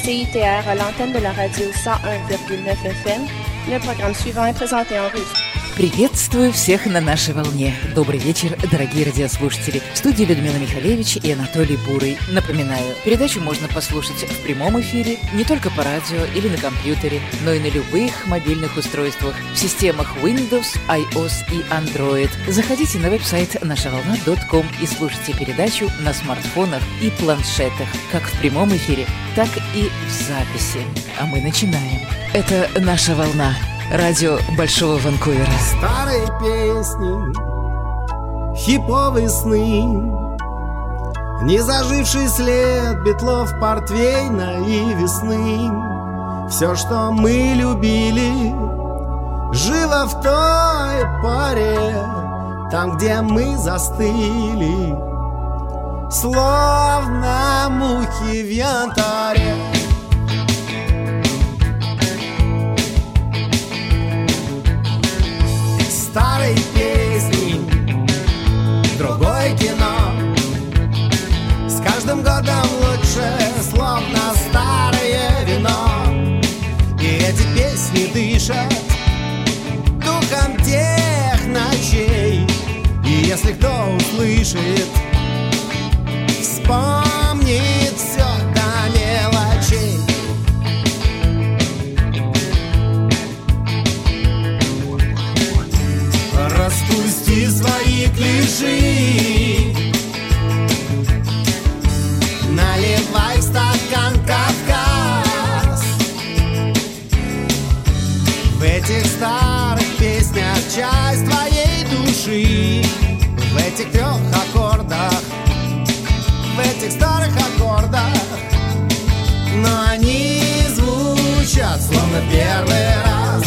CITR à l'antenne de la radio 101,9 FM. Le programme suivant est présenté en russe. Приветствую всех на нашей волне. Добрый вечер, дорогие радиослушатели. В студии Людмила Михалевич и Анатолий Бурый. Напоминаю, передачу можно послушать в прямом эфире не только по радио или на компьютере, но и на любых мобильных устройствах в системах Windows, iOS и Android. Заходите на веб-сайт нашаволна.ком и слушайте передачу на смартфонах и планшетах, как в прямом эфире, так и в записи. А мы начинаем. Это «Наша волна». Радио Большого Ванкувера. Старые песни, хиповые сны, незаживший след битлов, портвейна и весны. Все, что мы любили, жило в той поре, там, где мы застыли, словно мухи в янтаре. Старые песни, другое кино, с каждым годом лучше, словно старое вино. И эти песни дышат духом тех ночей. И если кто услышит, вспомнит все до мелочей. Распусти свои клиши, наливай в стакан Кавказ. В этих старых песнях часть твоей души, в этих трех аккордах, в этих старых аккордах. Но они звучат словно первый раз.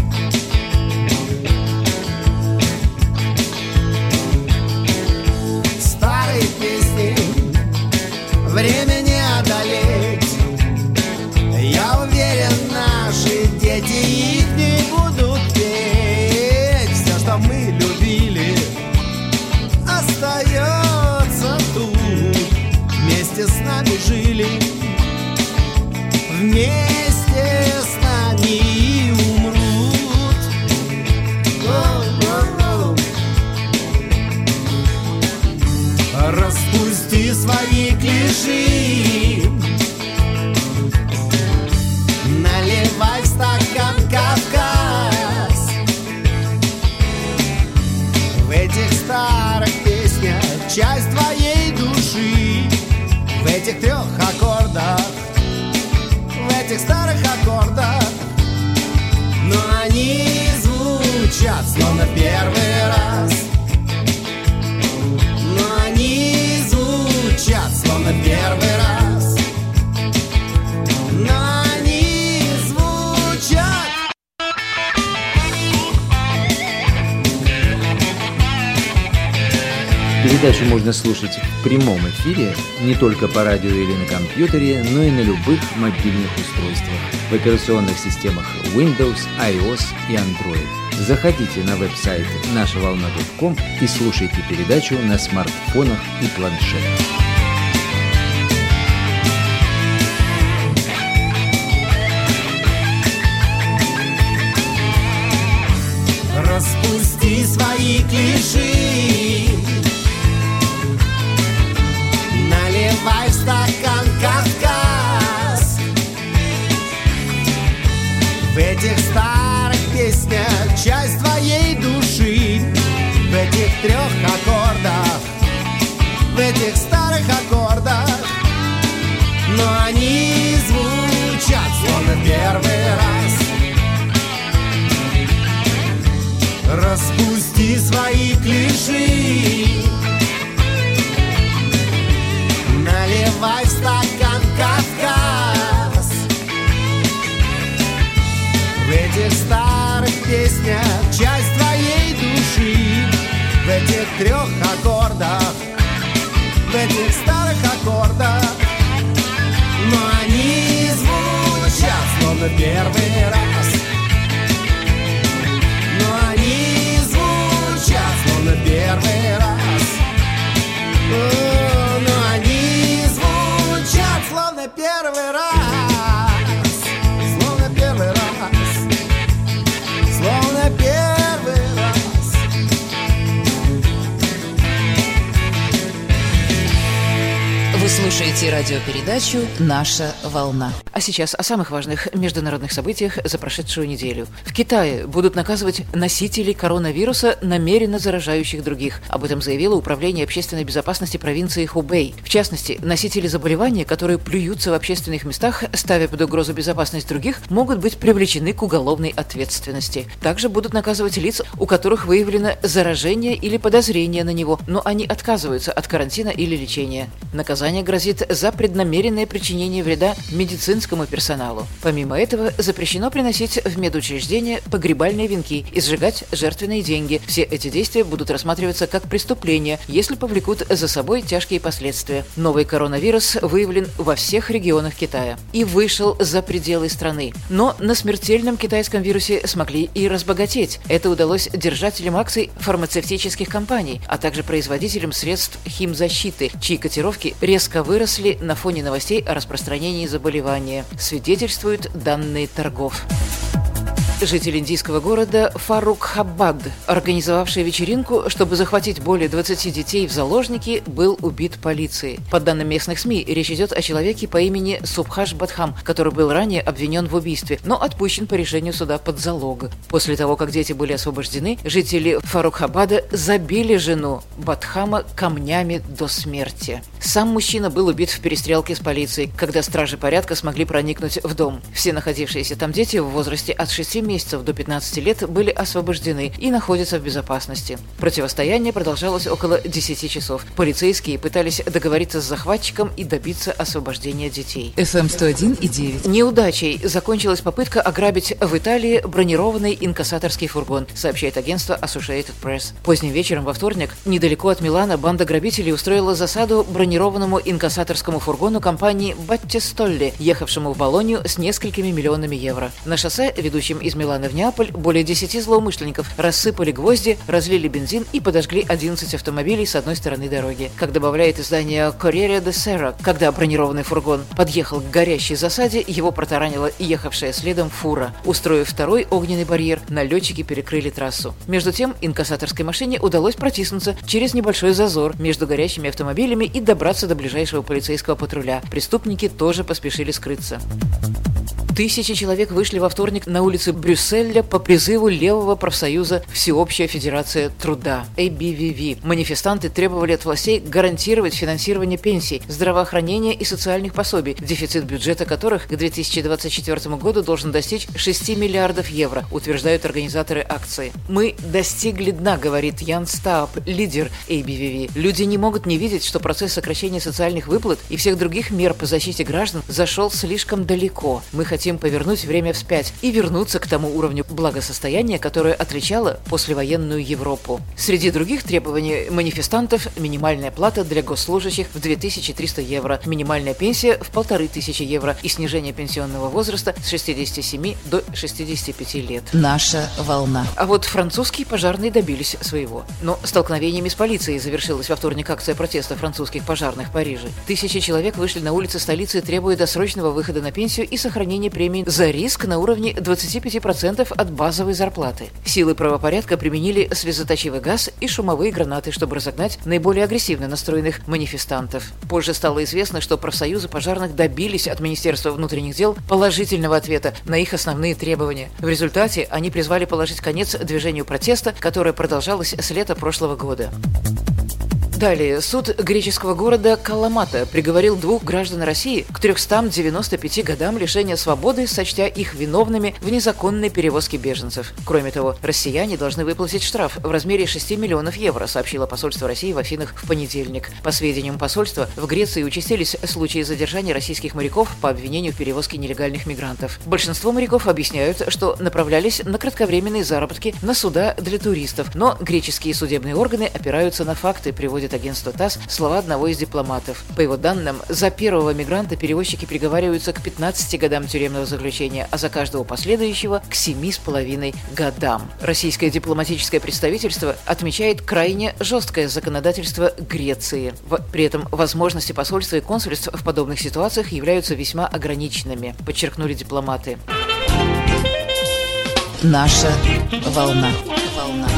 Время не одолеть. Я уверен, наши дети их не будут петь. Все, что мы любили, остается тут. Вместе с нами жили, вместе с нами и умрут. Распусти свои клиши, наливай в стакан Кавказ. В этих старых песнях часть твоей души, в этих трех аккордах, в этих старых аккордах. Но они звучат словно первый раз. Словно первый раз. Но они звучат. Передачу можно слушать в прямом эфире не только по радио или на компьютере, но и на любых мобильных устройствах в операционных системах Windows, iOS и Android. Заходите на веб-сайт нашаволна.ком и слушайте передачу на смартфонах и планшетах. Распусти свои клиши, наливай в стакан Кавказ. В этих старых песнях часть твоей души, в этих трех аккордах, в этих старых аккордах. Но они звучат словно первый раз. Распусти свои клиши, наливай в стакан Кавказ. В этих старых песнях часть твоей души, в этих трех аккордах, в этих старых аккордах. Но они звучат словно первый раз. Но они звучат словно первый раз. Но они звучат словно первый раз. слушаете радиопередачу «Наша волна». А сейчас о самых важных международных событиях за прошедшую неделю. В Китае будут наказывать носителей коронавируса, намеренно заражающих других. Об этом заявило Управление общественной безопасности провинции Хубэй. В частности, носители заболевания, которые плюются в общественных местах, ставя под угрозу безопасность других, могут быть привлечены к уголовной ответственности. Также будут наказывать лиц, у которых выявлено заражение или подозрение на него, но они отказываются от карантина или лечения. Наказание грозит за преднамеренное причинение вреда медицинскому персоналу. Помимо этого, запрещено приносить в медучреждения погребальные венки и сжигать жертвенные деньги. Все эти действия будут рассматриваться как преступления, если повлекут за собой тяжкие последствия. Новый коронавирус выявлен во всех регионах Китая и вышел за пределы страны. Но на смертельном китайском вирусе смогли и разбогатеть. Это удалось держателям акций фармацевтических компаний, а также производителям средств химзащиты, чьи котировки резко выросли на фоне новостей о распространении заболевания, свидетельствуют данные торгов. Житель индийского города Фаррукхабад, организовавший вечеринку, чтобы захватить более 20 детей в заложники, был убит полицией. По данным местных СМИ, речь идет о человеке по имени Субхаш Бадхам, который был ранее обвинен в убийстве, но отпущен по решению суда под залог. После того, как дети были освобождены, жители Фаррукхабада забили жену Бадхама камнями до смерти. Сам мужчина был убит в перестрелке с полицией, когда стражи порядка смогли проникнуть в дом. Все находившиеся там дети в возрасте от 6 месяцев до 15 лет были освобождены и находятся в безопасности. Противостояние продолжалось около 10 часов. Полицейские пытались договориться с захватчиком и добиться освобождения детей. FM 101,9. Неудачей закончилась попытка ограбить в Италии бронированный инкассаторский фургон, сообщает агентство Associated Press. Поздним вечером во вторник недалеко от Милана банда грабителей устроила засаду бронированному инкассаторскому фургону компании Баттистолли, ехавшему в Болонью с несколькими миллионами евро. На шоссе, ведущем из Милана в Неаполь, более 10 злоумышленников рассыпали гвозди, разлили бензин и подожгли 11 автомобилей с одной стороны дороги. Как добавляет издание Corriere della Sera, когда бронированный фургон подъехал к горящей засаде, его протаранила ехавшая следом фура. Устроив второй огненный барьер, налетчики перекрыли трассу. Между тем, инкассаторской машине удалось протиснуться через небольшой зазор между горящими автомобилями и добраться до ближайшего полицейского патруля. Преступники тоже поспешили скрыться. Тысячи человек вышли во вторник на улицы Брюсселя по призыву левого профсоюза «Всеобщая федерация труда» ABVV. Манифестанты требовали от властей гарантировать финансирование пенсий, здравоохранения и социальных пособий, дефицит бюджета которых к 2024 году должен достичь 6 миллиардов евро, утверждают организаторы акции. «Мы достигли дна», говорит Ян Стаап, лидер ABVV. «Люди не могут не видеть, что процесс сокращения социальных выплат и всех других мер по защите граждан зашел слишком далеко. Мы хотим повернуть время вспять и вернуться к тому уровню благосостояния, которое отличало послевоенную Европу». Среди других требований манифестантов – минимальная плата для госслужащих в 2300 евро, минимальная пенсия в 1500 евро и снижение пенсионного возраста с 67 до 65 лет. Наша волна. А вот французские пожарные добились своего. Но столкновениями с полицией завершилась во вторник акция протеста французских пожарных в Париже. Тысячи человек вышли на улицы столицы, требуя досрочного выхода на пенсию и сохранения премий за риск на уровне 25% от базовой зарплаты. Силы правопорядка применили слезоточивый газ и шумовые гранаты, чтобы разогнать наиболее агрессивно настроенных манифестантов. Позже стало известно, что профсоюзы пожарных добились от Министерства внутренних дел положительного ответа на их основные требования. В результате они призвали положить конец движению протеста, которое продолжалось с лета прошлого года. Далее, суд греческого города Каламата приговорил 2 граждан России к 395 годам лишения свободы, сочтя их виновными в незаконной перевозке беженцев. Кроме того, россияне должны выплатить штраф в размере 6 миллионов евро, сообщило посольство России в Афинах в понедельник. По сведениям посольства, в Греции участились случаи задержания российских моряков по обвинению в перевозке нелегальных мигрантов. Большинство моряков объясняют, что направлялись на кратковременные заработки на суда для туристов, но греческие судебные органы опираются на факты, приводит агентство ТАСС слова одного из дипломатов. По его данным, за первого мигранта перевозчики приговариваются к 15 годам тюремного заключения, а за каждого последующего к 7,5 годам. Российское дипломатическое представительство отмечает крайне жесткое законодательство Греции. При этом возможности посольства и консульств в подобных ситуациях являются весьма ограниченными, подчеркнули дипломаты. Наша волна.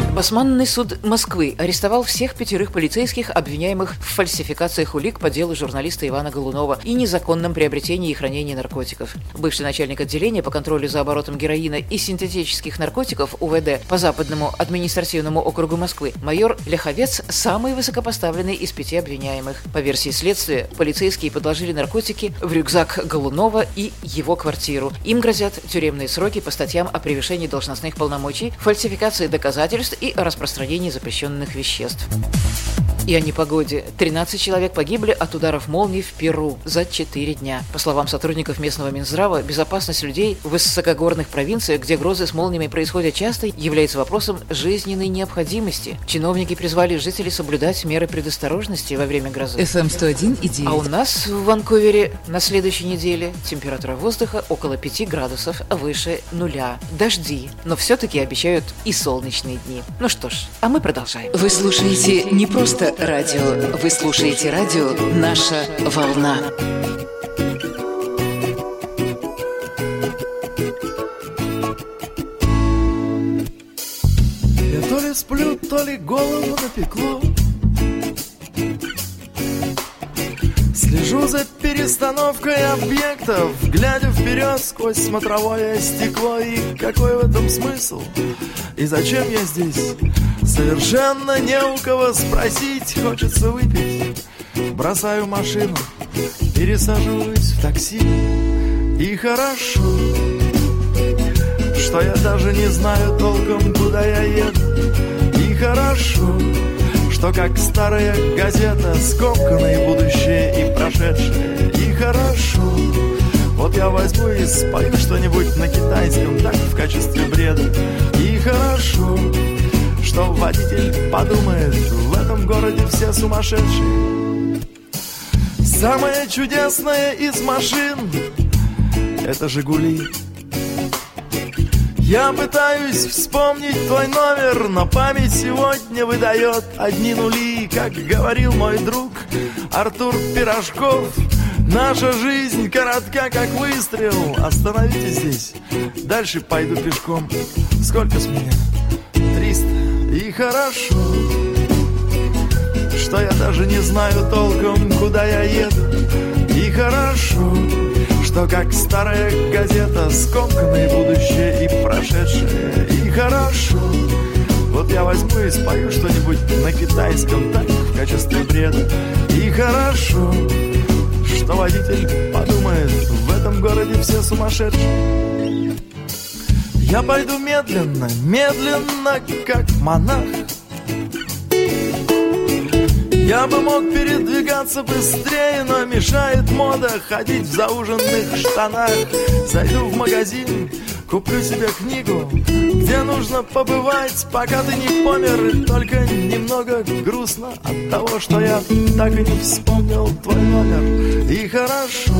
Басманный суд Москвы арестовал всех 5 полицейских, обвиняемых в фальсификациях улик по делу журналиста Ивана Голунова и незаконном приобретении и хранении наркотиков. Бывший начальник отделения по контролю за оборотом героина и синтетических наркотиков УВД по Западному административному округу Москвы майор Ляховец самый высокопоставленный из 5 обвиняемых. По версии следствия, полицейские подложили наркотики в рюкзак Голунова и его квартиру. Им грозят тюремные сроки по статьям о превышении должностных полномочий, фальсификации доказательств и о распространении запрещенных веществ. И о непогоде. 13 человек погибли от ударов молний в Перу за 4 дня. По словам сотрудников местного Минздрава, безопасность людей в высокогорных провинциях, где грозы с молниями происходят часто, является вопросом жизненной необходимости. Чиновники призвали жителей соблюдать меры предосторожности во время грозы. FM 101,9. А у нас в Ванкувере на следующей неделе температура воздуха около 5 градусов выше нуля. Дожди, но все-таки обещают и солнечные дни. Ну что ж, а мы продолжаем. Вы слушаете не просто радио, вы слушаете радио «Наша волна». Я то ли сплю, то ли голову напекло. Слежу за перестановкой объектов, глядя вперед сквозь смотровое стекло. И какой в этом смысл? И зачем я здесь? Совершенно не у кого спросить. Хочется выпить. Бросаю машину, пересаживаюсь в такси. И хорошо, что я даже не знаю толком, куда я еду. И хорошо, что как старая газета скомканное будущее и прошедшее. И хорошо, вот я возьму и спою что-нибудь на китайском, так в качестве бреда. И хорошо, что водитель подумает, в этом городе все сумасшедшие. Самое чудесное из машин — это «Жигули». Я пытаюсь вспомнить твой номер, но память сегодня выдает одни нули. Как говорил мой друг Артур Пирожков, наша жизнь коротка, как выстрел. Остановитесь здесь, дальше пойду пешком. Сколько с меня? 300. И хорошо, что я даже не знаю толком, куда я еду. И хорошо, что как старая газета скомканное будущее и прошедшее. И хорошо, вот я возьму и спою что-нибудь на китайском, так в качестве бреда. И хорошо, что водитель подумает, в этом городе все сумасшедшие. Я пойду медленно, медленно, как монах. Я бы мог передвигаться быстрее, но мешает мода ходить в зауженных штанах. Зайду в магазин, куплю себе книгу, где нужно побывать, пока ты не помер. И только немного грустно от того, что я так и не вспомнил твой номер. И хорошо,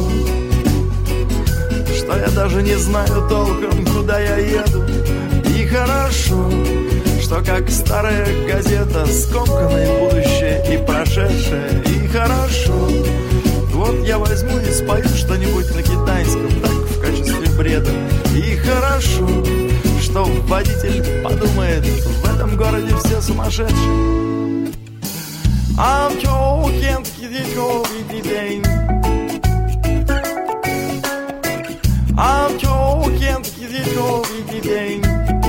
что я даже не знаю толком, куда я еду. И хорошо, что как старая газета скомканное будущее и прошедшее. И хорошо, вот я возьму и спою что-нибудь на китайском, так в качестве бреда. И хорошо, что водитель подумает, в этом городе все сумасшедшие. I'm talking every day. I'm talking every day.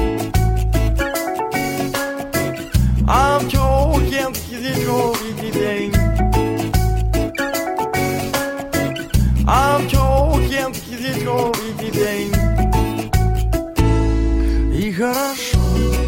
I'm talking every day. I'm talking every day. И хорошо,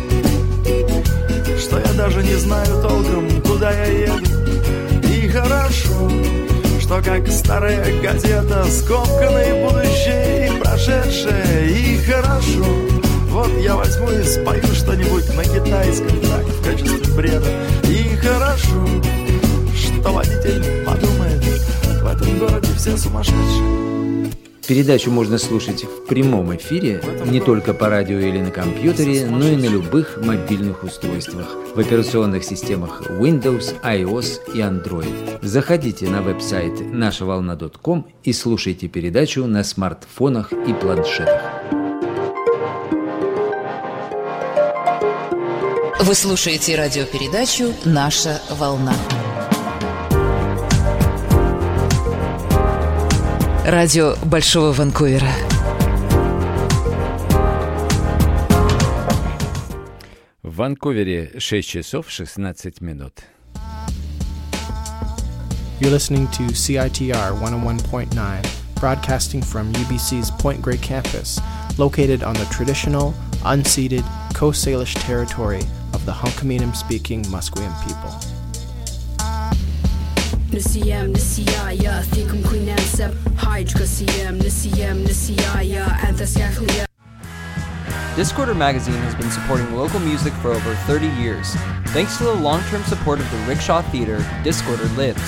что я даже не знаю толком, куда я еду. И хорошо, что как старая газета скомканное будущее и прошедшее. И хорошо, вот я возьму и спою что-нибудь на китайском, так в качестве бреда. И хорошо, что водитель подумает, в этом городе все сумасшедшие. Передачу можно слушать в прямом эфире не только по радио или на компьютере, но и на любых мобильных устройствах в операционных системах Windows, iOS и Android. Заходите на веб-сайт нашаволна.com и слушайте передачу на смартфонах и планшетах. Вы слушаете радиопередачу «Наша волна». Радио Большого Ванкувера. В Ванкувере 6 часов 16 минут. You're listening to CITR 101.9, broadcasting from UBC's Point Grey campus, located on the traditional, unceded Coast Salish territory of the Hunkaminam-speaking Musqueam people. Nisiyam nisiyaya thikum quinansab hydrocasiam nisiyam nisiyaya anthascalia. Discorder Magazine has been supporting local music for over 30 years. Thanks to the long-term support of the Rickshaw Theatre, Discorder lives.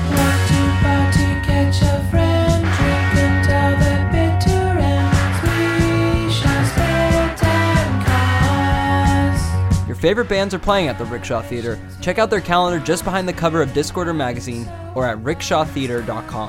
Catch a friend, drink until the bitter ends. We shall spend and cause. Your favorite bands are playing at the Rickshaw Theatre. Check out their calendar just behind the cover of Discorder Magazine or at rickshawtheatre.com.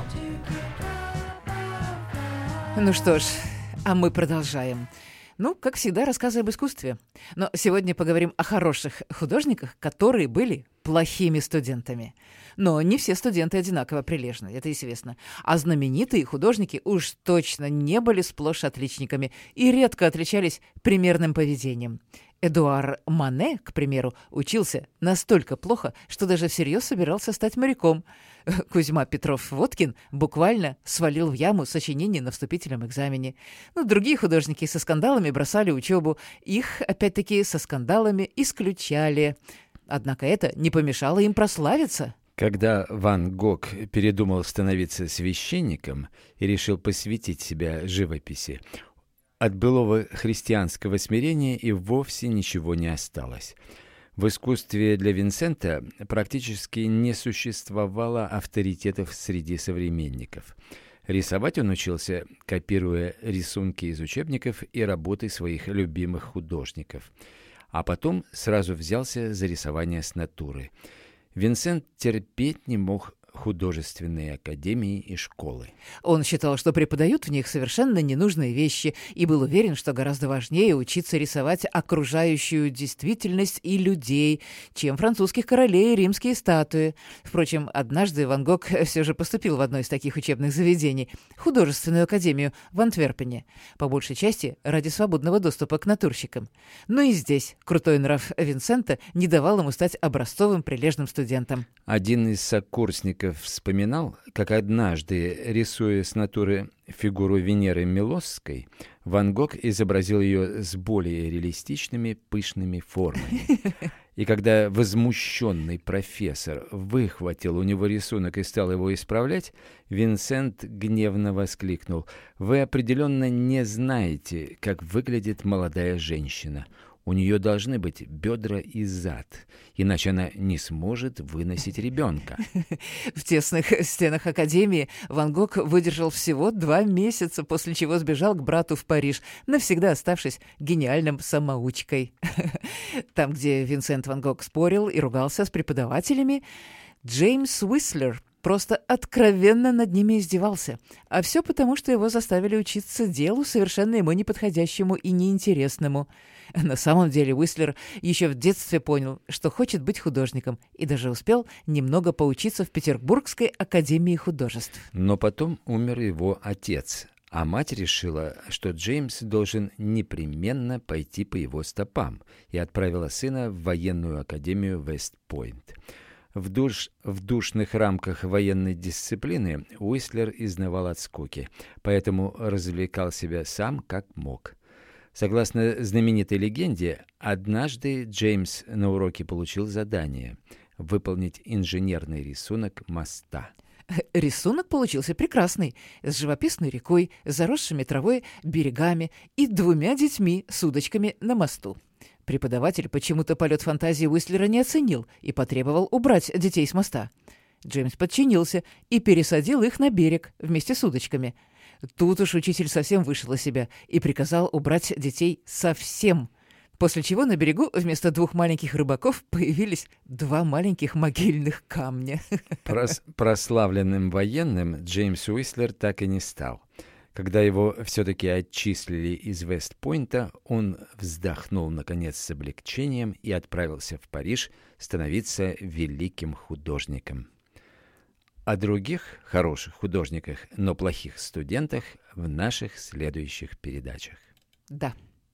Ну что ж, а мы продолжаем. Ну, как всегда, рассказы об искусстве. Но сегодня поговорим о хороших художниках, которые были плохими студентами. Но не все студенты одинаково прилежны, это известно. А знаменитые художники уж точно не были сплошь отличниками и редко отличались примерным поведением. Эдуар Мане, к примеру, учился настолько плохо, что даже всерьез собирался стать моряком. Кузьма Петров-Водкин буквально свалил в яму сочинение на вступительном экзамене. Другие художники со скандалами бросали учебу. Их, опять-таки, со скандалами исключали. Однако это не помешало им прославиться. Когда Ван Гог передумал становиться священником и решил посвятить себя живописи, от былого христианского смирения и вовсе ничего не осталось. В искусстве для Винсента практически не существовало авторитетов среди современников. Рисовать он учился, копируя рисунки из учебников и работы своих любимых художников. А потом сразу взялся за рисование с натуры. Винсент терпеть не мог художественные академии и школы. Он считал, что преподают в них совершенно ненужные вещи, и был уверен, что гораздо важнее учиться рисовать окружающую действительность и людей, чем французских королей и римские статуи. Впрочем, однажды Ван Гог все же поступил в одно из таких учебных заведений — художественную академию в Антверпене, по большей части ради свободного доступа к натурщикам. Но и здесь крутой нрав Винсента не давал ему стать образцовым прилежным студентом. Один из сокурсников вспоминал, как однажды, рисуя с натуры фигуру Венеры Милосской, Ван Гог изобразил ее с более реалистичными пышными формами. И когда возмущенный профессор выхватил у него рисунок и стал его исправлять, Винсент гневно воскликнул: «Вы определенно не знаете, как выглядит молодая женщина. У нее должны быть бедра и зад, иначе она не сможет выносить ребенка». В тесных стенах академии Ван Гог выдержал всего 2 месяца, после чего сбежал к брату в Париж, навсегда оставшись гениальным самоучкой. Там, где Винсент Ван Гог спорил и ругался с преподавателями, Джеймс Уистлер просто откровенно над ними издевался. А все потому, что его заставили учиться делу, совершенно ему неподходящему и неинтересному. На самом деле Уистлер еще в детстве понял, что хочет быть художником, и даже успел немного поучиться в Петербургской академии художеств. Но потом умер его отец, а мать решила, что Джеймс должен непременно пойти по его стопам, и отправила сына в военную академию Вест-Пойнт. В душных рамках военной дисциплины Уистлер изнывал от скуки, поэтому развлекал себя сам как мог. Согласно знаменитой легенде, однажды Джеймс на уроке получил задание выполнить инженерный рисунок моста. Рисунок получился прекрасный, с живописной рекой, заросшими травой берегами и 2 детьми с удочками на мосту. Преподаватель почему-то полет фантазии Уистлера не оценил и потребовал убрать детей с моста. Джеймс подчинился и пересадил их на берег вместе с удочками. Тут уж учитель совсем вышел из себя и приказал убрать детей совсем. После чего на берегу вместо 2 маленьких рыбаков появились 2 маленьких могильных камня. Прославленным военным Джеймс Уистлер так и не стал. Когда его все-таки отчислили из Вест-Пойнта, он вздохнул, наконец, с облегчением и отправился в Париж становиться великим художником. О других хороших художниках, но плохих студентах в наших следующих передачах. Да.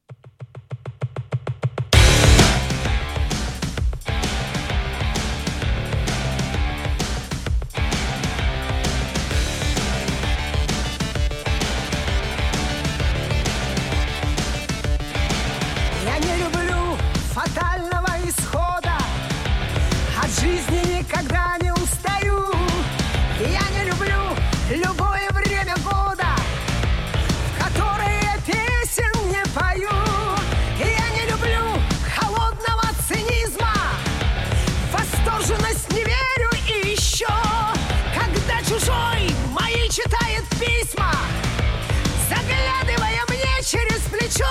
Я не люблю фатального исхода, от жизни никогда не устаю. Я не люблю любое время года, в которое я песен не пою. Я не люблю холодного цинизма, в восторженность не верю. И еще, когда чужой мои читает письма, заглядывая мне через плечо.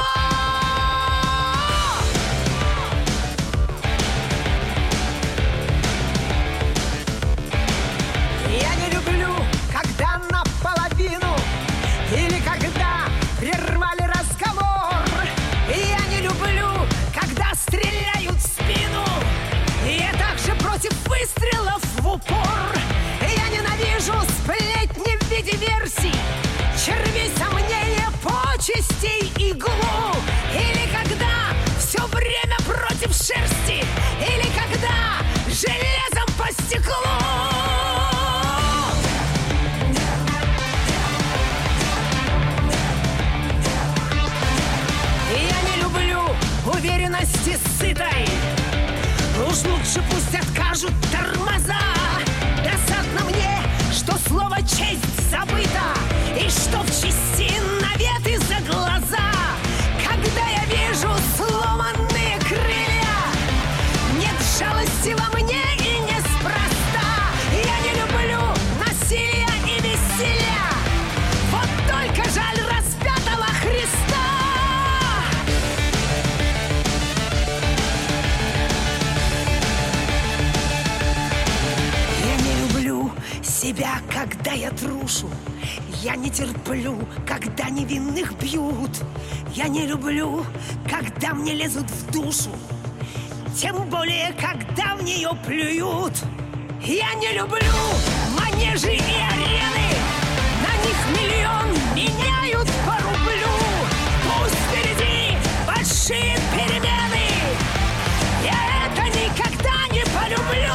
Я не люблю, когда наполовину или когда прервали разговор. Я не люблю, когда стреляют в спину. Я также против выстрелов в упор. Я ненавижу сплетни в виде версий, черви сомнения, почестей, иглу. Или когда все время против шерсти, или когда железом по стеклу. Уверенности сытой, уж лучше пусть откажут тормоза. Досадно мне, что слово «честь» забыто, и что в части наветы за глаза. Когда я вижу сломанные крылья, нет жалости во мне и неспроста. Я не люблю насилия и веселья, вот только жаль распятого Христа. Себя, когда я трушу, я не терплю, когда невинных бьют. Я не люблю, когда мне лезут в душу, тем более, когда в нее плюют. Я не люблю манежи и арены, на них миллион меняют по рублю. Пусть впереди большие перемены, я это никогда не полюблю.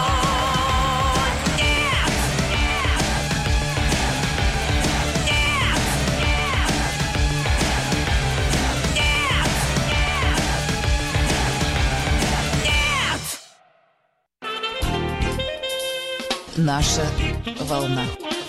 Наша волна.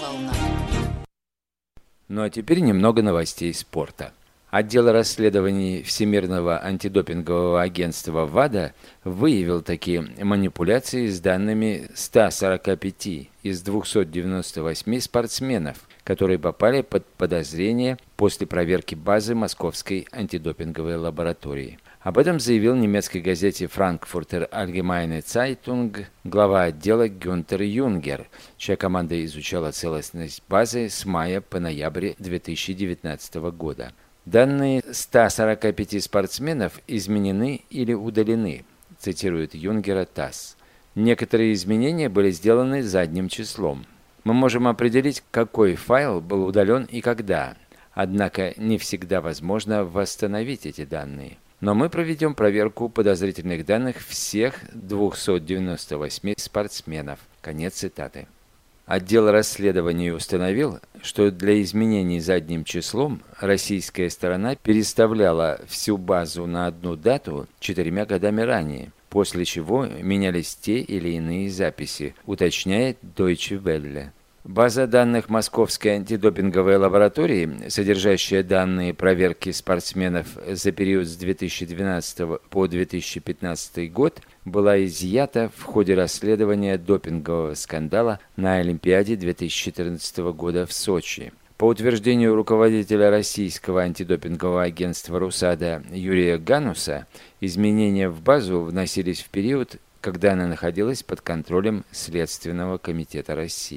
Ну а теперь немного новостей спорта. Отдел расследований Всемирного антидопингового агентства ВАДА выявил такие манипуляции с данными 145 из 298 спортсменов, которые попали под подозрение после проверки базы Московской антидопинговой лаборатории. Об этом заявил немецкой газете Frankfurter Allgemeine Zeitung глава отдела Гюнтер Юнгер, чья команда изучала целостность базы с мая по ноябрь 2019 года. Данные 145 спортсменов изменены или удалены, цитирует Юнгера ТАСС. Некоторые изменения были сделаны задним числом. Мы можем определить, какой файл был удален и когда, однако не всегда возможно восстановить эти данные. Но мы проведем проверку подозрительных данных всех 298 спортсменов. Конец цитаты. Отдел расследований установил, что для изменений задним числом российская сторона переставляла всю базу на одну дату 4 годами ранее, после чего менялись те или иные записи, уточняет Deutsche Welle. База данных Московской антидопинговой лаборатории, содержащая данные проверки спортсменов за период с 2012 по 2015 год, была изъята в ходе расследования допингового скандала на Олимпиаде 2014 года в Сочи. По утверждению руководителя российского антидопингового агентства «Русада» Юрия Гануса, изменения в базу вносились в период, когда она находилась под контролем Следственного комитета России.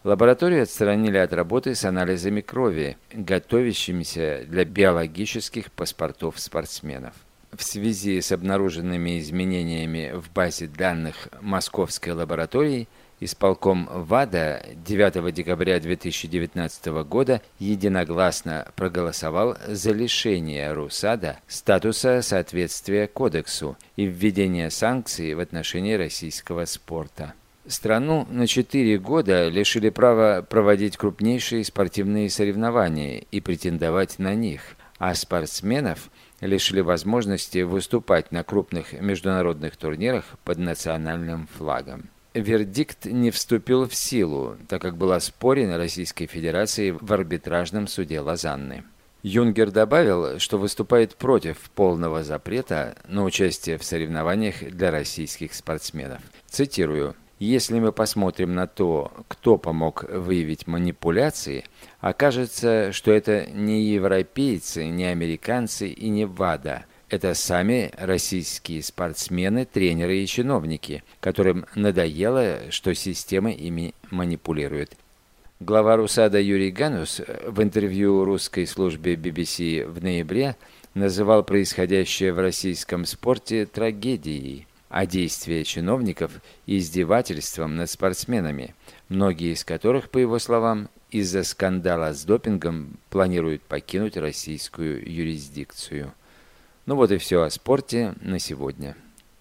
Лабораторию отстранили от работы с анализами крови, готовящимися для биологических паспортов спортсменов. В связи с обнаруженными изменениями в базе данных Московской лаборатории исполком ВАДА 9 декабря 2019 года единогласно проголосовал за лишение РУСАДА статуса соответствия кодексу и введение санкций в отношении российского спорта. Страну на 4 года лишили права проводить крупнейшие спортивные соревнования и претендовать на них, а спортсменов лишили возможности выступать на крупных международных турнирах под национальным флагом. Вердикт не вступил в силу, так как был оспорен Российской Федерацией в арбитражном суде Лозанны. Юнгер добавил, что выступает против полного запрета на участие в соревнованиях для российских спортсменов. Цитирую: «Если мы посмотрим на то, кто помог выявить манипуляции, окажется, что это не европейцы, не американцы и не ВАДА. Это сами российские спортсмены, тренеры и чиновники, которым надоело, что система ими манипулирует». Глава РУСАДА Юрий Ганус в интервью русской службе BBC в ноябре называл происходящее в российском спорте трагедией, а действия чиновников – издевательством над спортсменами, многие из которых, по его словам, из-за скандала с допингом планируют покинуть российскую юрисдикцию. Ну вот и все о спорте на сегодня.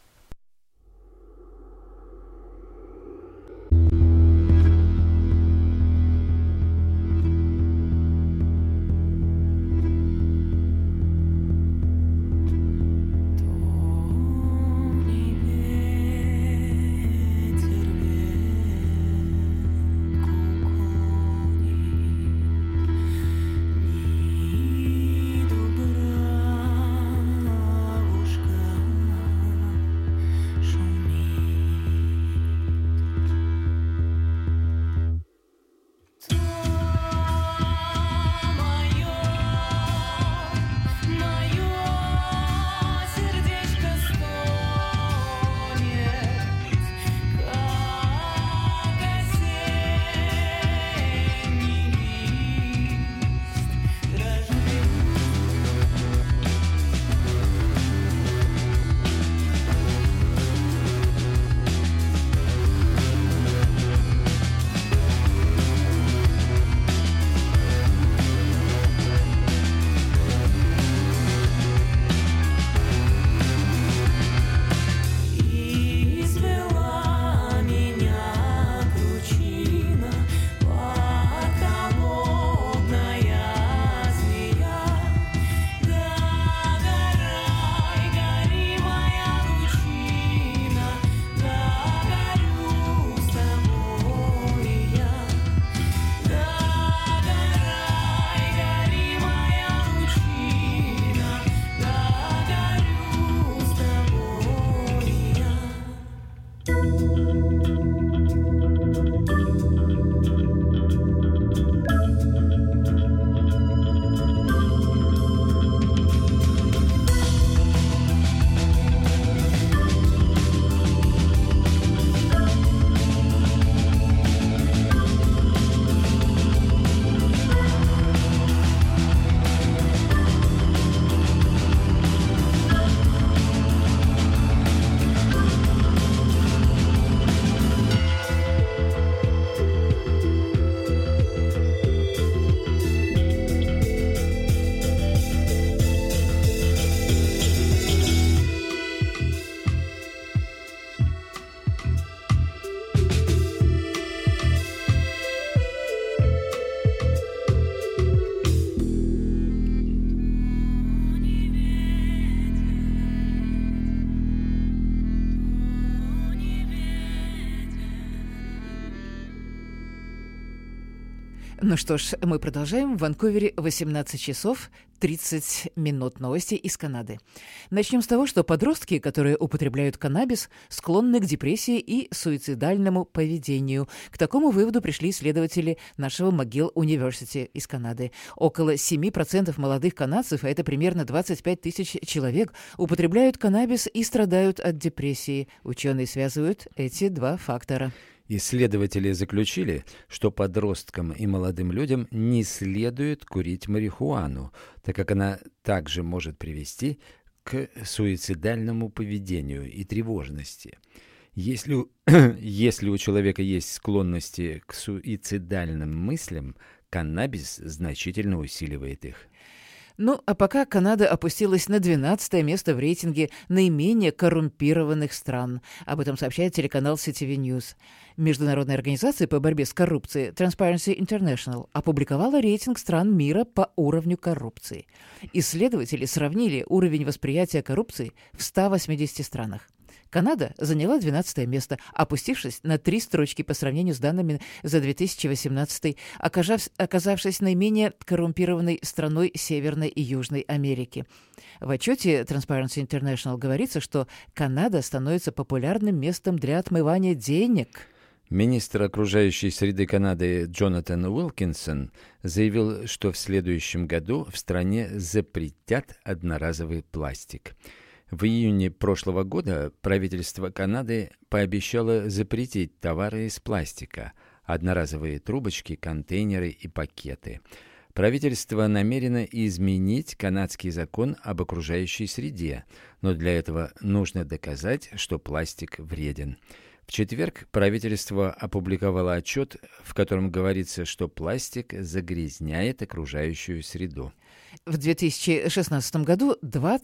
Ну что ж, мы продолжаем. В Ванкувере 18 часов 30 минут. Новости из Канады. Начнем с того, что подростки, которые употребляют каннабис, склонны к депрессии и суицидальному поведению. К такому выводу пришли исследователи нашего McGill University из Канады. Около 7% молодых канадцев, а это примерно 25 тысяч человек, употребляют каннабис и страдают от депрессии. Ученые связывают эти два фактора. Исследователи заключили, что подросткам и молодым людям не следует курить марихуану, так как она также может привести к суицидальному поведению и тревожности. Если у человека есть склонности к суицидальным мыслям, каннабис значительно усиливает их. Ну, а пока Канада опустилась на 12-е место в рейтинге наименее коррумпированных стран. Об этом сообщает телеканал CTV News. Международная организация по борьбе с коррупцией Transparency International опубликовала рейтинг стран мира по уровню коррупции. Исследователи сравнили уровень восприятия коррупции в 180 странах. Канада заняла 12-е место, опустившись на 3 строчки по сравнению с данными за 2018, оказавшись наименее коррумпированной страной Северной и Южной Америки. В отчете Transparency International говорится, что Канада становится популярным местом для отмывания денег. Министр окружающей среды Канады Джонатан Уилкинсон заявил, что в следующем году в стране запретят одноразовый пластик. В июне прошлого года правительство Канады пообещало запретить товары из пластика, одноразовые трубочки, контейнеры и пакеты. Правительство намерено изменить канадский закон об окружающей среде, но для этого нужно доказать, что пластик вреден. В четверг правительство опубликовало отчет, в котором говорится, что пластик загрязняет окружающую среду. В 2016 году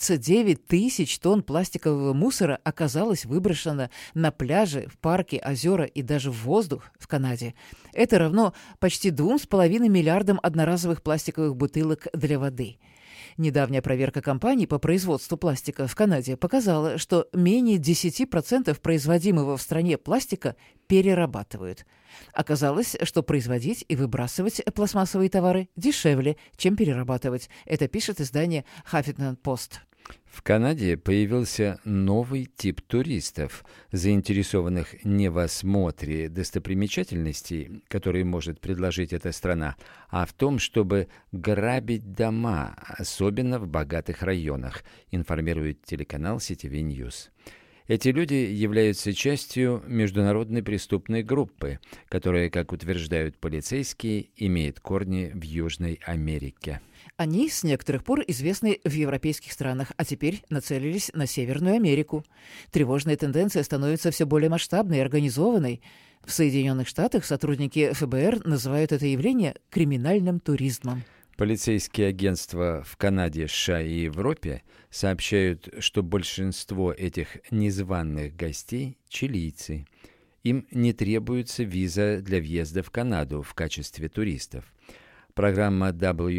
29 тысяч тонн пластикового мусора оказалось выброшено на пляжи, в парки, озера и даже в воздух в Канаде. Это равно почти 2,5 миллиардам одноразовых пластиковых бутылок для воды. Недавняя проверка компаний по производству пластика в Канаде показала, что менее 10% производимого в стране пластика перерабатывают. Оказалось, что производить и выбрасывать пластмассовые товары дешевле, чем перерабатывать. Это пишет издание Huffington Post. В Канаде появился новый тип туристов, заинтересованных не в осмотре достопримечательностей, которые может предложить эта страна, а в том, чтобы грабить дома, особенно в богатых районах, информирует телеканал CTV News. Эти люди являются частью международной преступной группы, которая, как утверждают полицейские, имеет корни в Южной Америке. Они с некоторых пор известны в европейских странах, а теперь нацелились на Северную Америку. Тревожная тенденция становится все более масштабной и организованной. В Соединенных Штатах сотрудники ФБР называют это явление криминальным туризмом. Полицейские агентства в Канаде, США и Европе сообщают, что большинство этих незваных гостей – чилийцы. Им не требуется виза для въезда в Канаду в качестве туристов. Программа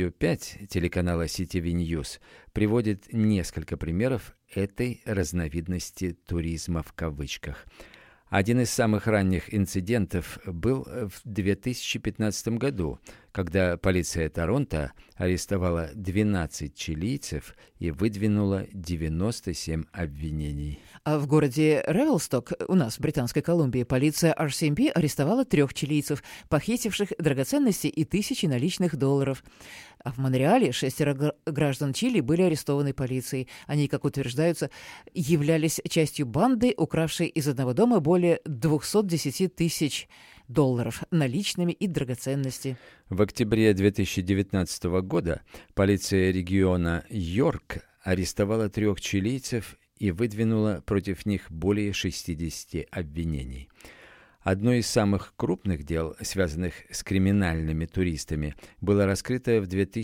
W5 телеканала CTV News приводит несколько примеров этой разновидности туризма в кавычках. Один из самых ранних инцидентов был в 2015 году, когда полиция Торонто арестовала 12 чилийцев и выдвинула 97 обвинений. А в городе Ревелсток, у нас в Британской Колумбии, полиция RCMP арестовала 3 чилийцев, похитивших драгоценности и тысячи наличных долларов. А в Монреале 6 граждан Чили были арестованы полицией. Они, как утверждаются, являлись частью банды, укравшей из одного дома более 210 тысяч долларов наличными и драгоценности. В октябре 2019 года полиция региона Йорк арестовала 3 чилийцев и выдвинула против них более 60 обвинений. Одно из самых крупных дел, связанных с криминальными туристами, было раскрыто в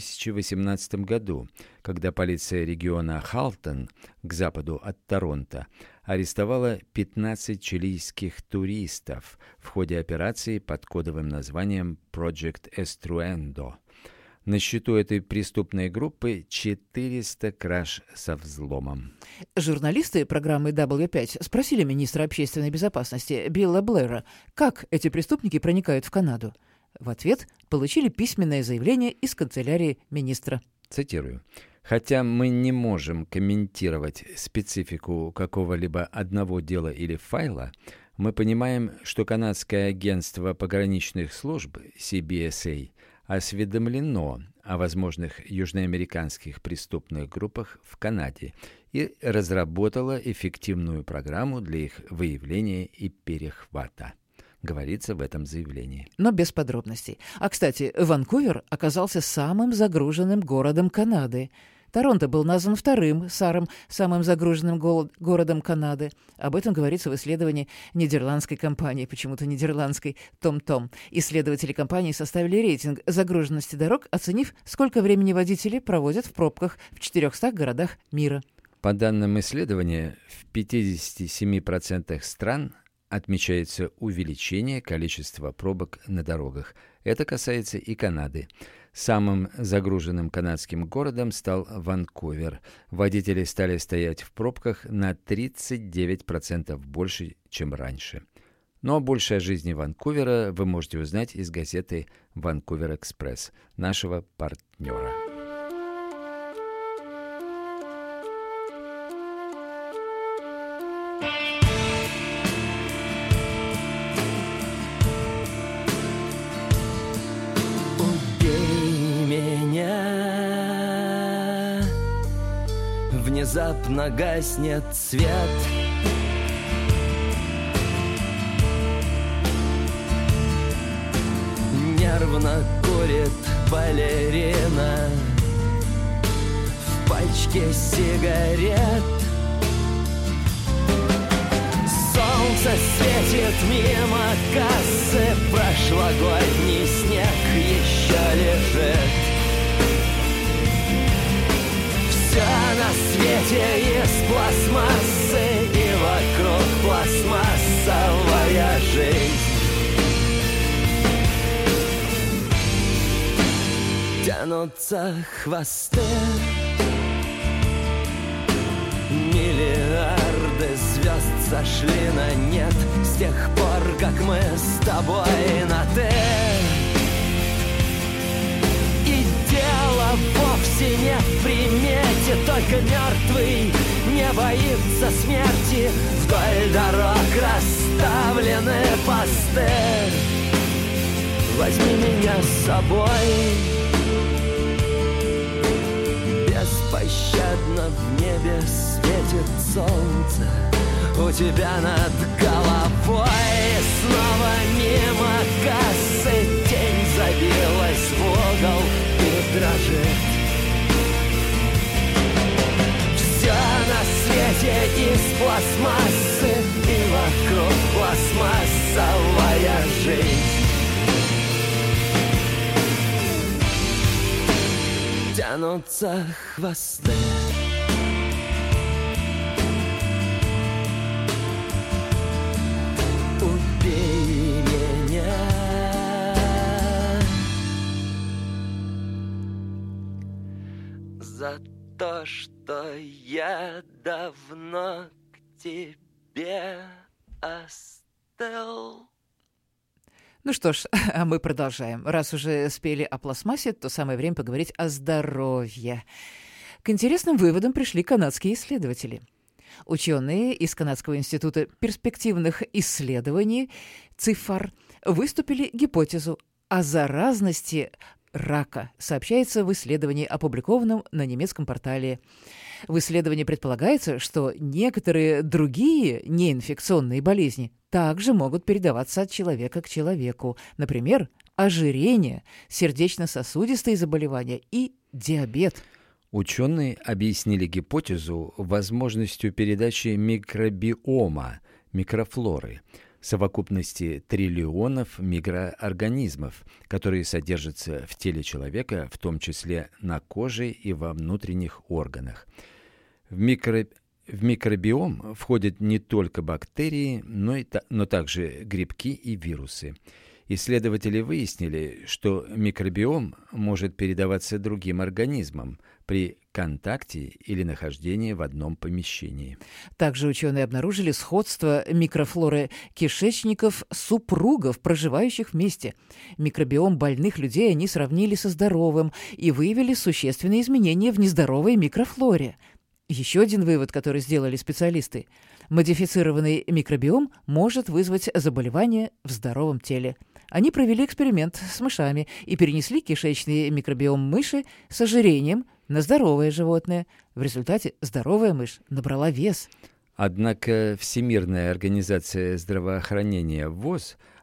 2018 году, когда полиция региона Халтон, к западу от Торонто, арестовала 15 чилийских туристов в ходе операции под кодовым названием Project Estruendo. На счету этой преступной группы 400 краж со взломом. Журналисты программы W5 спросили министра общественной безопасности Билла Блэра, как эти преступники проникают в Канаду. В ответ получили письменное заявление из канцелярии министра. Цитирую. «Хотя мы не можем комментировать специфику какого-либо одного дела или файла, мы понимаем, что канадское агентство пограничных служб CBSA осведомлено о возможных южноамериканских преступных группах в Канаде и разработало эффективную программу для их выявления и перехвата». говорится в этом заявлении. Но без подробностей. А, кстати, Ванкувер оказался самым загруженным городом Канады. Торонто был назван вторым самым загруженным городом Канады. Об этом говорится в исследовании нидерландской компании, почему-то нидерландской, TomTom. Исследователи компании составили рейтинг загруженности дорог, оценив, сколько времени водители проводят в пробках в 400 городах мира. По данным исследования, в 57% стран отмечается увеличение количества пробок на дорогах. Это касается и Канады. Самым загруженным канадским городом стал Ванкувер. Водители стали стоять в пробках на 39% больше, чем раньше. Но больше о жизни Ванкувера вы можете узнать из газеты «Ванкувер Экспресс», нашего партнера. Внезапно гаснет свет. Нервно курит балерина в пачке сигарет. Солнце светит мимо кассы, прошлогодний снег еще лежит. Все на свете из пластмассы, и вокруг пластмассовая жизнь. Тянутся хвосты, миллиарды звезд сошли на нет с тех пор, как мы с тобой на «ты». Дело вовсе не в примете, только мертвый не боится смерти. Вдоль дорог расставлены посты. Возьми меня с собой. Беспощадно в небе светит солнце у тебя над головой. Снова мимо кассы тень забилась в угол и дрожит. Все на свете из пластмассы, и вокруг пластмассовая жизнь. Тянутся хвосты. За то, что я давно к тебе остыл. Ну что ж, а мы продолжаем. Раз уже спели о пластмассе, то самое время поговорить о здоровье. К интересным выводам пришли канадские исследователи. Ученые из Канадского института перспективных исследований ЦИФАР выступили гипотезу о заразности рака, сообщается в исследовании, опубликованном на немецком портале. В исследовании предполагается, что некоторые другие неинфекционные болезни также могут передаваться от человека к человеку. Например, ожирение, сердечно-сосудистые заболевания и диабет. Ученые объяснили гипотезу возможностью передачи микробиома, микрофлоры, совокупности триллионов микроорганизмов, которые содержатся в теле человека, в том числе на коже и во внутренних органах. В микробиом входят не только бактерии, но также грибки и вирусы. Исследователи выяснили, что микробиом может передаваться другим организмам при контакте или нахождении в одном помещении. Также ученые обнаружили сходство микрофлоры кишечников супругов, проживающих вместе. Микробиом больных людей они сравнили со здоровым и выявили существенные изменения в нездоровой микрофлоре. Еще один вывод, который сделали специалисты. Модифицированный микробиом может вызвать заболевания в здоровом теле. Они провели эксперимент с мышами и перенесли кишечный микробиом мыши с ожирением на здоровое животное. В результате здоровая мышь набрала вес. Однако Всемирная организация здравоохранения ВОЗ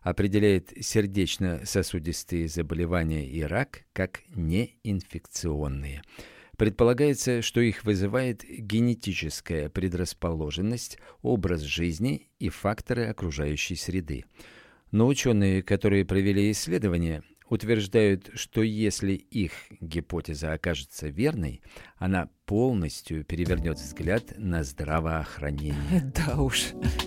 определяет сердечно-сосудистые заболевания и рак как неинфекционные. Предполагается, что их вызывает генетическая предрасположенность, образ жизни и факторы окружающей среды. Но ученые, которые провели исследования, утверждают, что если их гипотеза окажется верной, она полностью перевернет взгляд на здравоохранение. Да уж.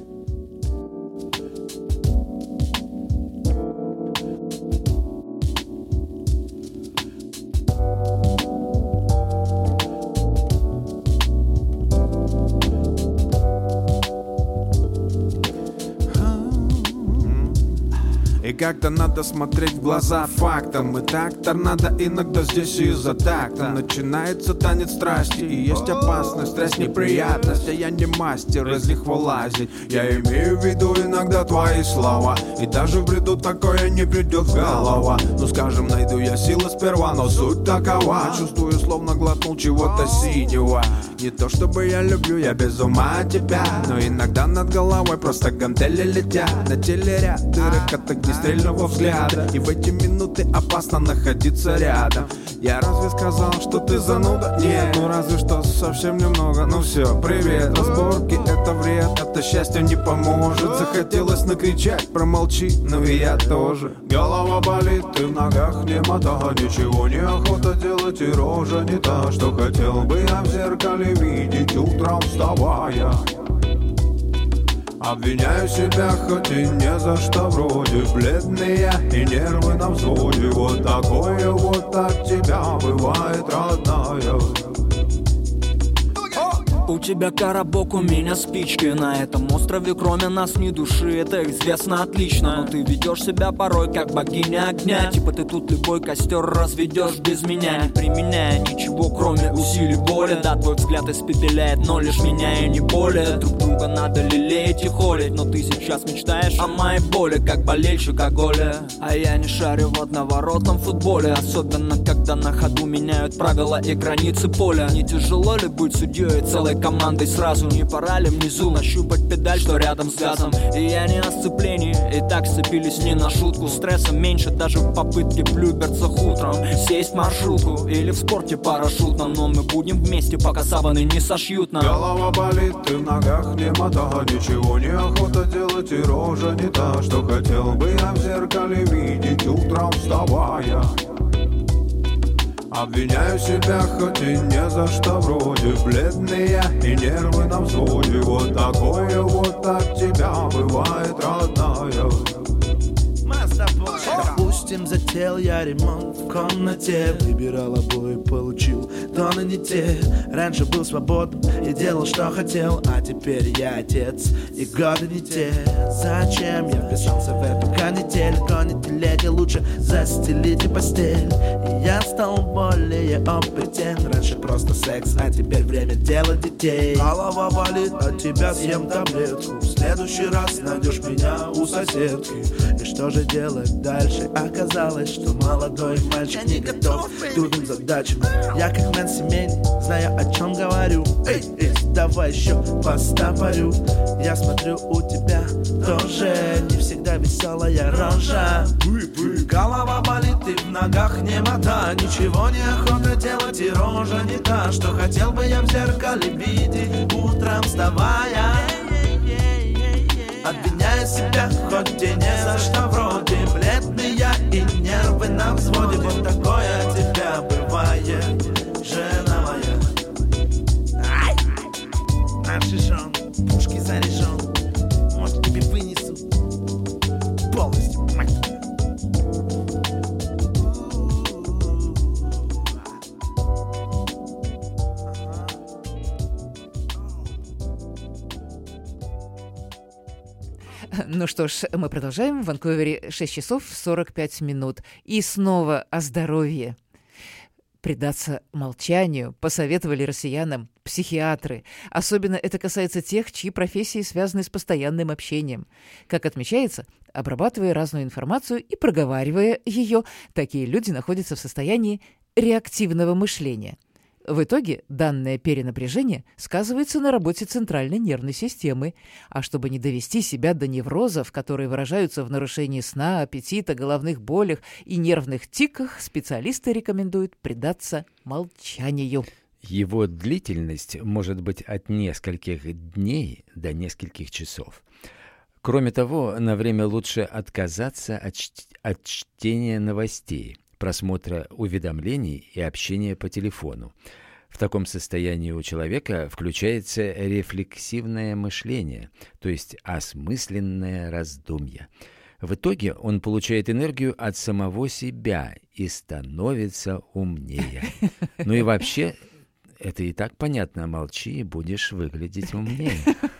И как-то надо смотреть в глаза фактам. И так-то надо иногда здесь из-за такта. Начинается танец страсти, и есть опасность, стресс, неприятность. А я не мастер из них вылазить. Я имею в виду иногда твои слова. И даже в бреду такое не придет в голова. Ну скажем, найду я силы сперва, но суть такова. Чувствую, словно глотнул чего-то синего. Не то чтобы я люблю, я без ума от тебя. Но иногда над головой просто гантели летят. На теле ряд дырок от огнестрельного взгляда. И в эти минуты опасно находиться рядом. Я разве сказал, что ты зануда? Нет, ну разве что совсем немного. Ну все, привет, разборки это вред. Это счастью не поможет. Захотелось накричать, промолчи, ну и я тоже. Голова болит, ты в ногах немота. Ничего не охота делать и рожа не та. Что хотел бы я в зеркале видеть утром вставая. Обвиняю себя, хоть и не за что. Вроде бледный я и нервы на взводе. Вот такое вот от тебя бывает, родная. У тебя коробок, у меня спички. На этом острове кроме нас ни души, это известно отлично. Но ты ведешь себя порой как богиня огня. Типа ты тут любой костер разведешь без меня, не применяя ничего кроме усилий воли. Да, твой взгляд испепеляет, но лишь меня и не более. Друг друга надо лелеять и холить. Но ты сейчас мечтаешь о моей боли, как болельщик о голе. А я не шарю в одноворотном футболе. Особенно когда на ходу меняют правила и границы поля. Не тяжело ли быть судьей целой командой сразу? Не пора ли внизу нащупать педаль, что рядом с газом? И я не о сцеплении, и так сцепились не на шутку. Стресса меньше даже в попытке в блюберцах утром. Сесть в маршрутку или в спорте парашютном. Но мы будем вместе, пока саваны не сошьют нам. Голова болит, ты в ногах немота. Ничего не охота делать и рожа не та. Что хотел бы я в зеркале видеть утром вставая. Обвиняю себя, хоть и не за что. Вроде бледный я и нервы на взводе. Вот такое вот от тебя бывает, родная. Допустим, затеял я ремонт в комнате. Выбирал обои, получил тоны не те. Раньше был свободен и делал, что хотел. А теперь я отец, и годы не те. Зачем я вписался в эту канитель? Гоните леди, лучше застелите постель. И я стал более опытен. Раньше просто секс, а теперь время делать детей. Голова болит, от тебя съем таблетку. В следующий раз найдешь меня у соседки. И что же делать дальше? Оказалось, что молодой мальчик не готов к трудным задачам. Я как мэн семейный, знаю, о чем говорю. Эй, эй, давай еще постопорю. Я смотрю, у тебя тоже не всегда веселая рожа. Голова болит, ты в ногах немота. Ничего не охота делать и рожа не та. Что хотел бы я в зеркале видеть утром вставая. Обвиняя себя, хоть и не за что. Вроде бледный я и нервы на взводе. Вот такое от тебя бывает, жена моя. Ай! Обжижен, пушки заряжен. Может, тебе вынесу полностью, мать. Ну что ж, мы продолжаем. В Ванкувере 6 часов 45 минут. И снова о здоровье. Предаться молчанию посоветовали россиянам психиатры. Особенно это касается тех, чьи профессии связаны с постоянным общением. Как отмечается, обрабатывая разную информацию и проговаривая ее, такие люди находятся в состоянии реактивного мышления. В итоге данное перенапряжение сказывается на работе центральной нервной системы, а чтобы не довести себя до неврозов, которые выражаются в нарушении сна, аппетита, головных болях и нервных тиках, специалисты рекомендуют предаться молчанию. Его длительность может быть от нескольких дней до нескольких часов. Кроме того, на время лучше отказаться от чтения новостей, просмотра уведомлений и общения по телефону. В таком состоянии у человека включается рефлексивное мышление, то есть осмысленное раздумье. В итоге он получает энергию от самого себя и становится умнее. Ну и вообще, это и так понятно, молчи, и будешь выглядеть умнее.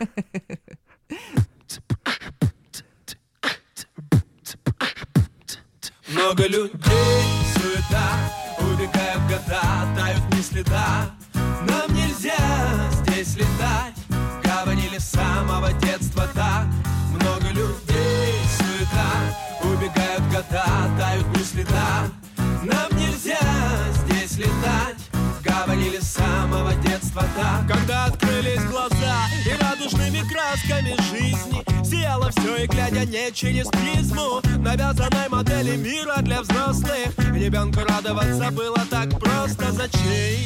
Много людей, суета, убегают года, тают ни следа. Нам нельзя здесь летать, говорили с самого детства так. Много людей, суета, убегают года, тают ни следа. Нам нельзя здесь летать, говорили с самого детства так. Когда открылись глаза и радужными красками жизни сияло все, и глядя не через призму навязанной модели мира для взрослых, ребенку радоваться было так просто. Зачем?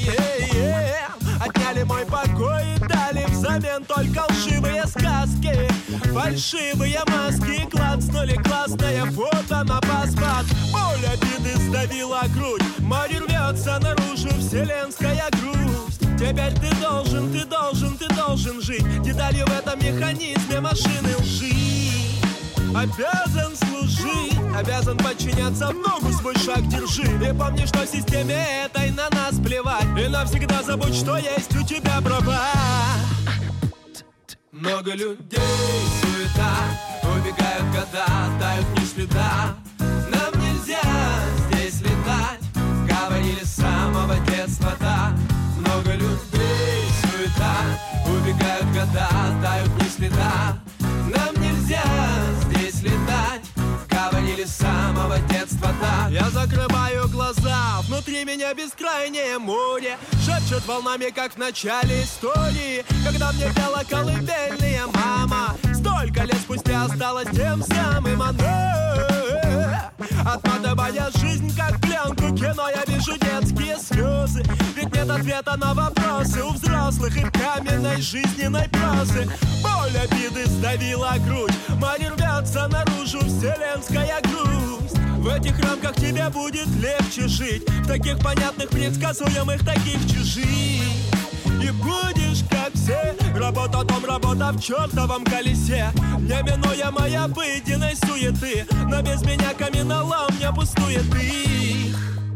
Отняли мой покой и дали взамен только лживые сказки, фальшивые маски, клацнули классное фото на паспорт. Боль обиды сдавила грудь, море рвется наружу вселенская грусть. Теперь ты должен жить деталью в этом механизме машины лжи. Обязан служить, обязан подчиняться, в ногу свой шаг держи. И помни, что системе этой на нас плевать, и навсегда забудь, что есть у тебя права. Много людей, суета, убегают года, тают ни следа. Нам нельзя здесь летать, говорили с самого детства так. Много людей, суета, убегают года, тают ни следа. Нам нельзя здесь летать, говорили с самого детства так. Я закрываю глаза, внутри меня бескрайнее море шепчет волнами, как в начале истории, когда мне пела колыбельная мама. Столько лет спустя осталось тем самым оно. Отматывая жизнь как пленку кино, я вижу детские слезы. Ведь нет ответа на вопросы у взрослых и в каменной жизненной прозы. Боль обиды сдавила грудь, море рвется наружу вселенская грусть. В этих рамках тебе будет легче жить, в таких понятных, предсказуемых, таких чужих. И будешь, как все, работа, дом, работа в чертовом колесе, неминуемая обыденной суеты, но без меня каменолом не пустует их.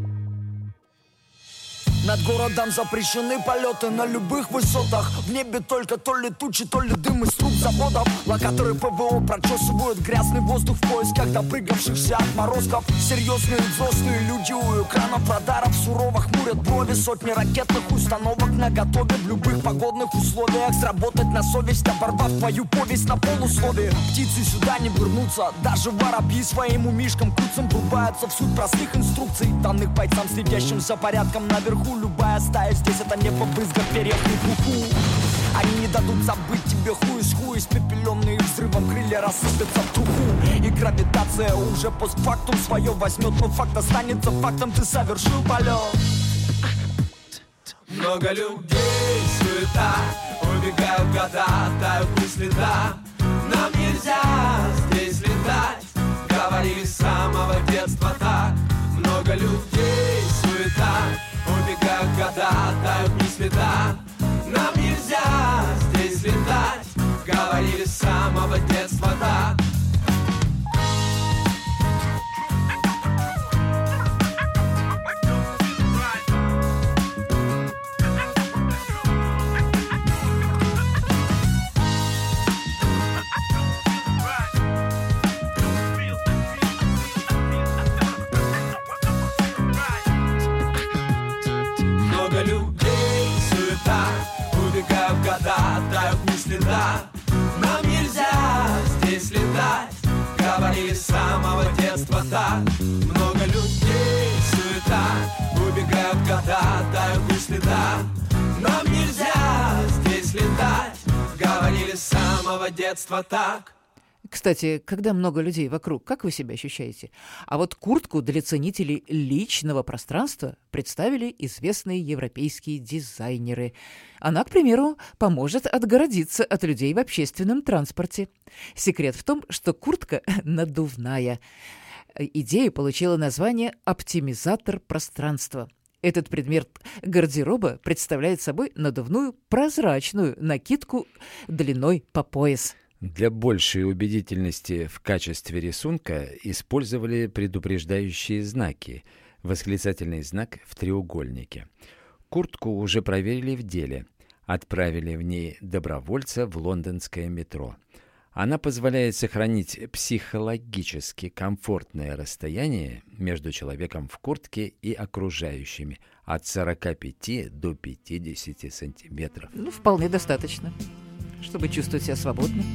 Над городом запрещены полеты на любых высотах. В небе только то ли тучи, то ли дым из труб заводов. Локаторы ПВО прочесывают грязный воздух в поисках допрыгавшихся отморозков. Серьезные взрослые люди у экранов радаров сурово хмурят брови. Сотни ракетных установок наготове в любых погодных условиях. Сработать на совесть, оборвав твою повесть на полусловие. Птицы сюда не вернутся, даже воробьи своим умишкам куцам врубаются в суть простых инструкций, данных бойцам, следящим за порядком наверху. Любая стая здесь это небо в брызгах перьев и пуху. Они не дадут забыть тебе хуй с хуй, испепеленные взрывом крылья рассыпятся в труху. И гравитация уже постфактум свое возьмет, но факт останется фактом, ты совершил полет. Много людей, суета, убегают года, тают ни следа. Нам нельзя здесь летать, говорили с самого детства так. Много людей, суета, убегают года, тают ни следа. Нам нельзя здесь летать, говорили с самого детства так. Много людей, суета, нам нельзя здесь летать. Говорили с самого детства так. Кстати, когда много людей вокруг, как вы себя ощущаете? А вот куртку для ценителей личного пространства представили известные европейские дизайнеры. Она, к примеру, поможет отгородиться от людей в общественном транспорте. Секрет в том, что куртка надувная. Идея получила название «оптимизатор пространства». Этот предмет гардероба представляет собой надувную прозрачную накидку длиной по пояс. Для большей убедительности в качестве рисунка использовали предупреждающие знаки, восклицательный знак в треугольнике. Куртку уже проверили в деле, отправили в ней добровольца в лондонское метро. Она позволяет сохранить психологически комфортное расстояние между человеком в куртке и окружающими от 45 до 50 сантиметров. Вполне достаточно, чтобы чувствовать себя свободно.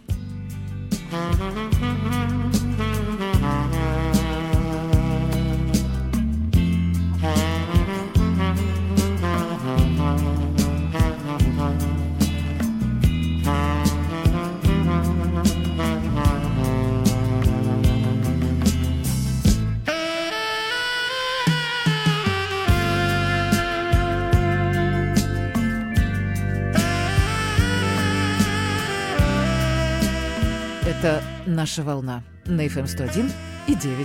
Это «Наша волна» на FM 101 и 9.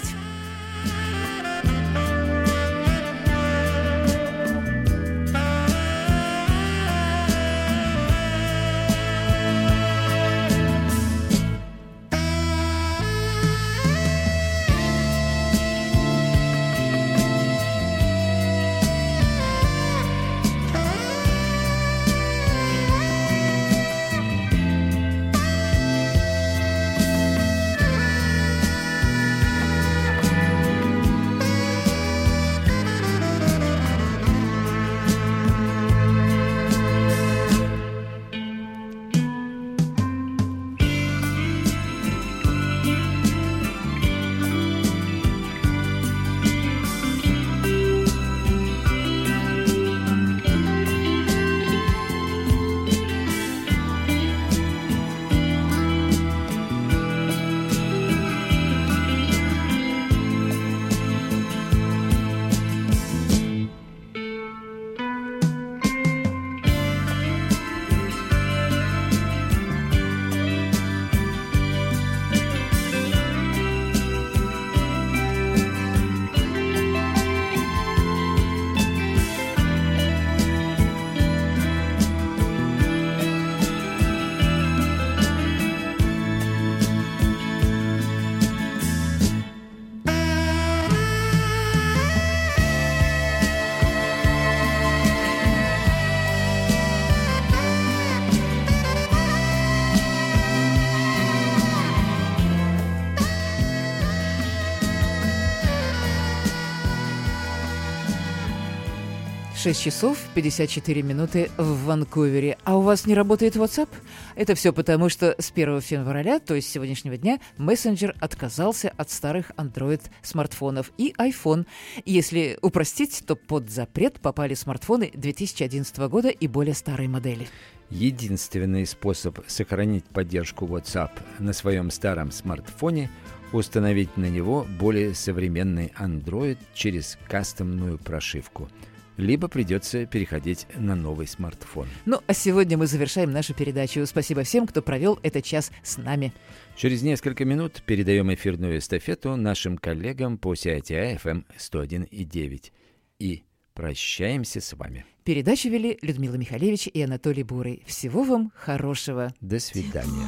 Шесть часов 54 минуты в Ванкувере. А у вас не работает WhatsApp? Это все потому, что с 1 февраля, то есть с сегодняшнего дня, мессенджер отказался от старых Android-смартфонов и iPhone. Если упростить, то под запрет попали смартфоны 2011 года и более старой модели. Единственный способ сохранить поддержку WhatsApp на своем старом смартфоне – установить на него более современный Android через кастомную прошивку. Либо придется переходить на новый смартфон. А сегодня мы завершаем нашу передачу. Спасибо всем, кто провел этот час с нами. Через несколько минут передаем эфирную эстафету нашим коллегам по CITI FM 101,9. И прощаемся с вами. Передачу вели Людмила Михалевич и Анатолий Бурый. Всего вам хорошего. До свидания.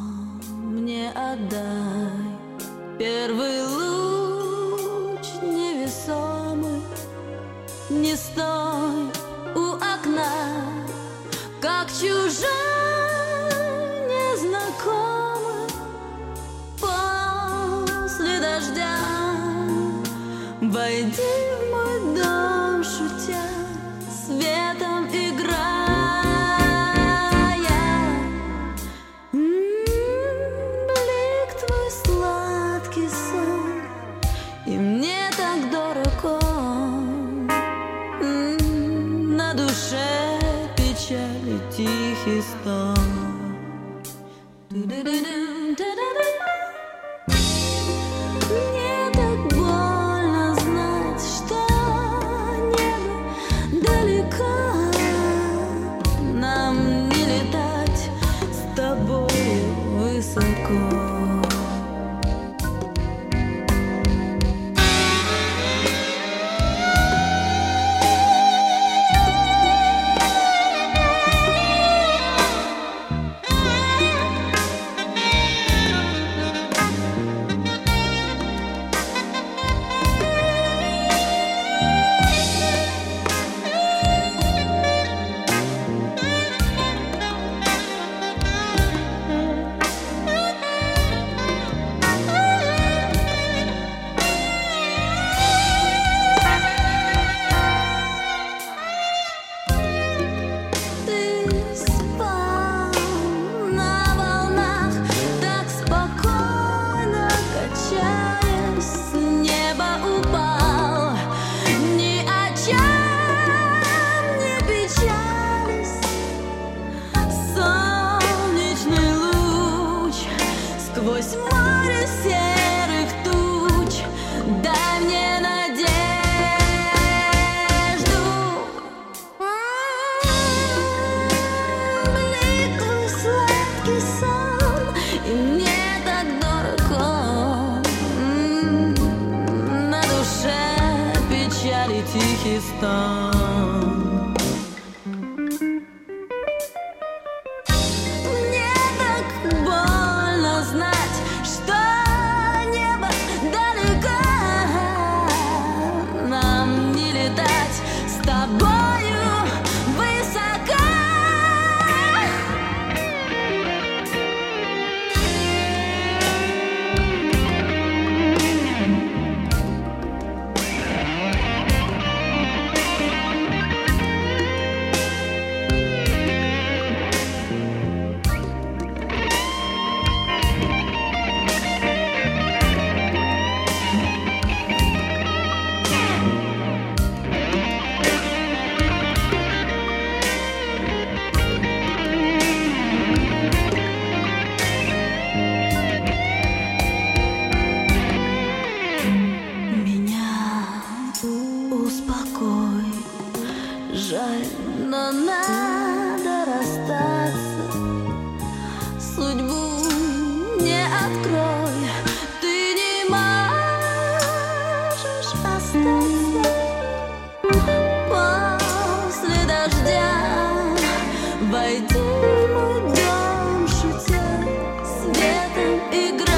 Мне отдай первый луч невесомый. Не стой у окна, как чужой незнакомый. После дождя войди в мой дом, шутя, светом играя. Блик твой сладкий сон, и мне так дорог он. На душе печали тихий стон. Мне так больно знать, что небо далеко. Нам не летать с тобой высоко. Сквозь море серых туч дай мне надежду. Бликуй сладкий сон, и мне так дорог он. На душе печали тихий стон. Жаль, но надо расстаться. Судьбу не открой, ты не можешь остаться. После дождя войди в мой дом, шутя, светом играя.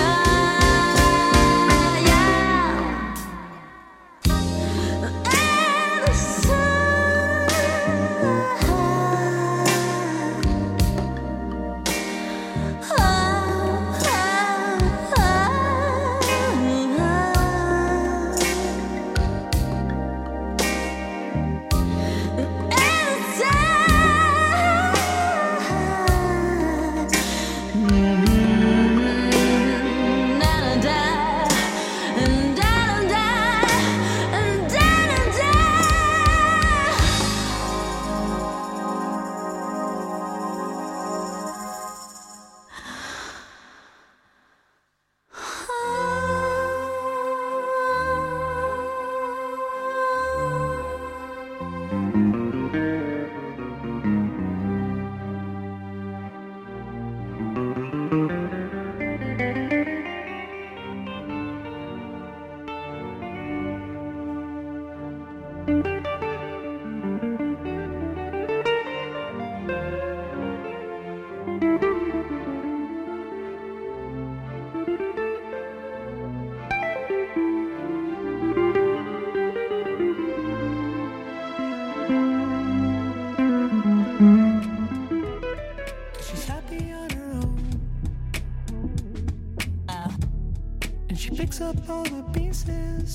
She picks up all the pieces